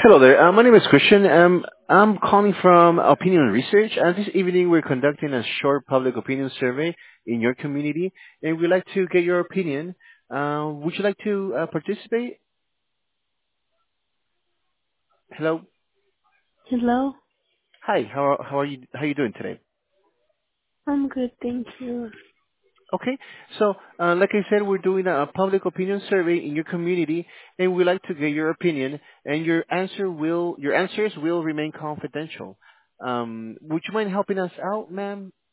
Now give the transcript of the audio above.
Hello there. My name is Christian. I'm calling from Opinion Research, and this evening we're conducting a short public opinion survey in your community, and we'd like to get your opinion. Would you like to participate? Hello. Hello? Hi. How are you? How are you doing today? I'm good, thank you. Okay. So, like I said, we're doing a public opinion survey in your community, and we'd like to get your opinion, and your answers will remain confidential. Would you mind helping us out, ma'am?